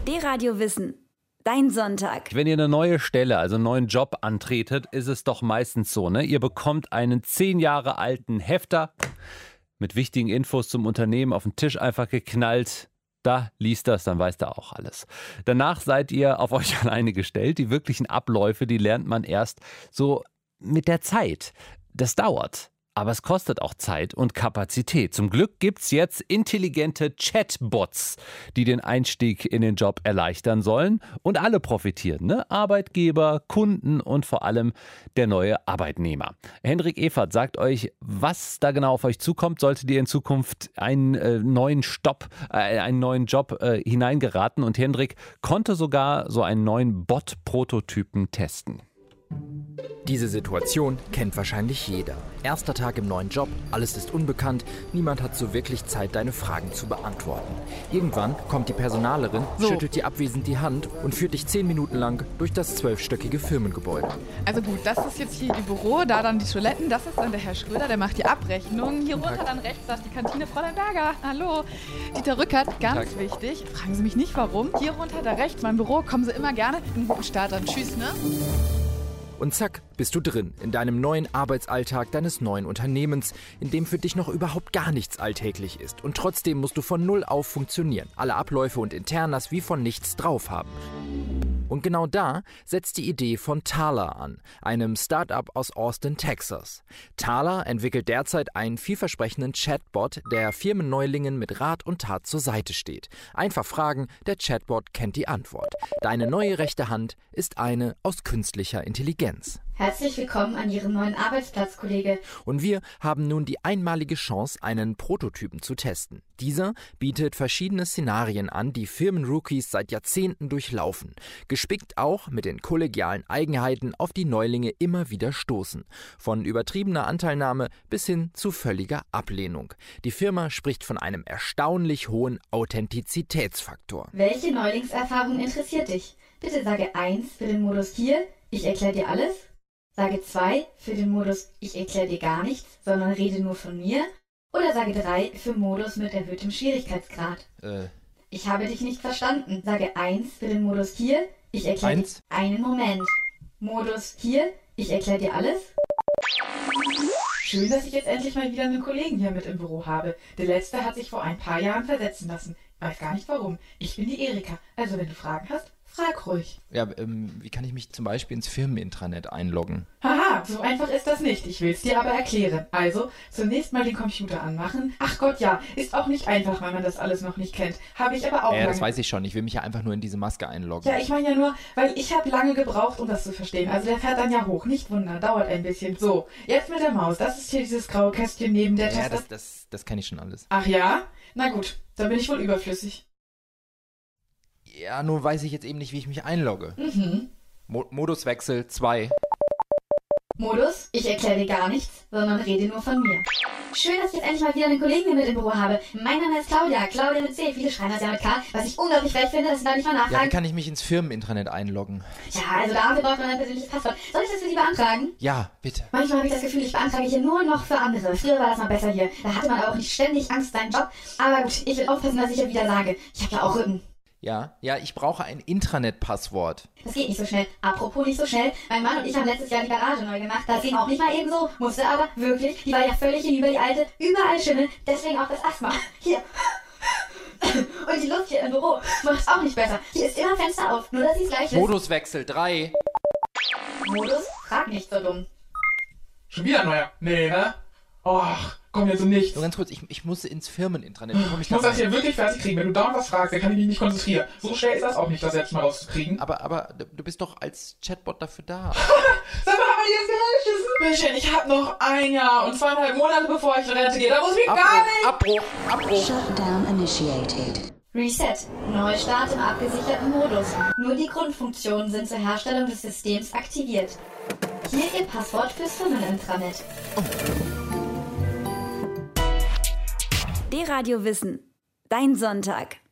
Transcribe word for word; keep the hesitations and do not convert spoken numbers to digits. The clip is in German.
D-Radio Wissen. Dein Sonntag. Wenn ihr eine neue Stelle, also einen neuen Job antretet, ist es doch meistens so, ne? Ihr bekommt einen zehn Jahre alten Hefter mit wichtigen Infos zum Unternehmen auf den Tisch einfach geknallt. Da liest das, dann weiß da auch alles. Danach seid ihr auf euch alleine gestellt. Die wirklichen Abläufe, die lernt man erst so mit der Zeit. Das dauert. Aber es kostet auch Zeit und Kapazität. Zum Glück gibt's jetzt intelligente Chatbots, die den Einstieg in den Job erleichtern sollen. Und alle profitieren, ne? Arbeitgeber, Kunden und vor allem der neue Arbeitnehmer. Hendrik Evert sagt euch, was da genau auf euch zukommt, solltet ihr in Zukunft einen äh, neuen Stopp, äh, einen neuen Job äh, hineingeraten. Und Hendrik konnte sogar so einen neuen Bot-Prototypen testen. Diese Situation kennt wahrscheinlich jeder. Erster Tag im neuen Job, alles ist unbekannt, niemand hat so wirklich Zeit, deine Fragen zu beantworten. Irgendwann kommt die Personalerin, so. schüttelt dir abwesend die Hand und führt dich zehn Minuten lang durch das zwölfstöckige Firmengebäude. Also gut, das ist jetzt hier Ihr Büro, da dann die Toiletten, das ist dann der Herr Schröder, der macht die Abrechnung. Hier runter dann rechts, da ist die Kantine, Fräulein Berger, hallo. Dieter Rückert, ganz wichtig, fragen Sie mich nicht warum. Hier runter, da rechts, mein Büro, kommen Sie immer gerne. Einen guten Start dann, tschüss, ne? Und zack, bist du drin, in deinem neuen Arbeitsalltag deines neuen Unternehmens, in dem für dich noch überhaupt gar nichts alltäglich ist. Und trotzdem musst du von null auf funktionieren, alle Abläufe und Internas wie von nichts drauf haben. Und genau da setzt die Idee von Tala an, einem Start-up aus Austin, Texas. Tala entwickelt derzeit einen vielversprechenden Chatbot, der Firmenneulingen mit Rat und Tat zur Seite steht. Einfach fragen, der Chatbot kennt die Antwort. Deine neue rechte Hand ist eine aus künstlicher Intelligenz. Herzlich willkommen an Ihrem neuen Arbeitsplatz, Kollege. Und wir haben nun die einmalige Chance, einen Prototypen zu testen. Dieser bietet verschiedene Szenarien an, die Firmenrookies seit Jahrzehnten durchlaufen. Gespickt auch mit den kollegialen Eigenheiten, auf die Neulinge immer wieder stoßen. Von übertriebener Anteilnahme bis hin zu völliger Ablehnung. Die Firma spricht von einem erstaunlich hohen Authentizitätsfaktor. Welche Neulingserfahrung interessiert dich? Bitte sage eins für den Modus hier, ich erkläre dir alles. Sage zwei für den Modus ich erkläre dir gar nichts, sondern rede nur von mir. Oder sage drei für Modus mit erhöhtem Schwierigkeitsgrad. Äh. Ich habe dich nicht verstanden. Sage eins für den Modus hier, ich erkläre dir... Einen Moment. Modus hier, ich erkläre dir alles. Schön, dass ich jetzt endlich mal wieder einen Kollegen hier mit im Büro habe. Der letzte hat sich vor ein paar Jahren versetzen lassen. Weiß gar nicht warum. Ich bin die Erika. Also wenn du Fragen hast, frag ruhig. Ja, ähm, wie kann ich mich zum Beispiel ins Firmenintranet einloggen? Haha, so einfach ist das nicht. Ich will es dir aber erklären. Also, zunächst mal den Computer anmachen. Ach Gott, ja, ist auch nicht einfach, weil man das alles noch nicht kennt. Habe ich aber auch Ja, lange... das weiß ich schon. Ich will mich ja einfach nur in diese Maske einloggen. Ja, ich meine ja nur, weil ich habe lange gebraucht, um das zu verstehen. Also der fährt dann ja hoch. Nicht wundern, dauert ein bisschen. So, jetzt mit der Maus. Das ist hier dieses graue Kästchen neben der Ja, Taste. das, das, das kenne ich schon alles. Ach ja? Na gut, dann bin ich wohl überflüssig. Ja, nur weiß ich jetzt eben nicht, wie ich mich einlogge. Mhm. Mo- Moduswechsel zwei. Modus, ich erkläre dir gar nichts, sondern rede nur von mir. Schön, dass ich jetzt endlich mal wieder einen Kollegen hier mit im Büro habe. Mein Name ist Claudia, Claudia mit C. Viele schreiben das ja mit K, was ich unglaublich frech finde, dass sie da nicht mal Ja, nachfragen. wie kann ich mich ins Firmenintranet einloggen? Ja, also dafür braucht man ein persönliches Passwort. Soll ich das für Sie beantragen? Ja, bitte. Manchmal habe ich das Gefühl, ich beantrage hier nur noch für andere. Früher war das mal besser hier. Da hatte man auch nicht ständig Angst, seinen Job. Aber gut, ich will aufpassen, was ich hier wieder sage. Ich habe ja auch Rücken. Ja, ja, ich brauche ein Intranet-Passwort. Das geht nicht so schnell. Apropos nicht so schnell. Mein Mann und ich haben letztes Jahr die Garage neu gemacht. Das ging auch nicht mal eben so. Musste aber wirklich. Die war ja völlig hinüber, die alte. Überall Schimmel. Deswegen auch das Asthma. Hier. Und die Luft hier im Büro macht's auch nicht besser. Hier ist immer Fenster auf. Nur, dass sie es gleich ist. Moduswechsel drei. Modus? Frag nicht so dumm. Schon wieder ein neuer? Nee, ne? Och, komm jetzt um nichts. Nur ganz kurz, ich, ich muss ins Firmenintranet. Ich, ich muss das hier wirklich fertig kriegen. Wenn du dauernd was fragst, dann kann ich mich nicht konzentrieren. So schnell ist das auch nicht, das selbst mal rauszukriegen. Aber, aber du bist doch als Chatbot dafür da. Sag mal, haben wir jetzt geschissen? Bisschen, ich hab noch ein Jahr und zweieinhalb Monate, bevor ich in Rente gehe. Da muss ich Abbruch, gar nicht... Abbruch, Abbruch. Shutdown initiated. Reset. Neustart im abgesicherten Modus. Nur die Grundfunktionen sind zur Herstellung des Systems aktiviert. Hier Ihr Passwort fürs Firmenintranet. D-Radio Wissen. Dein Sonntag.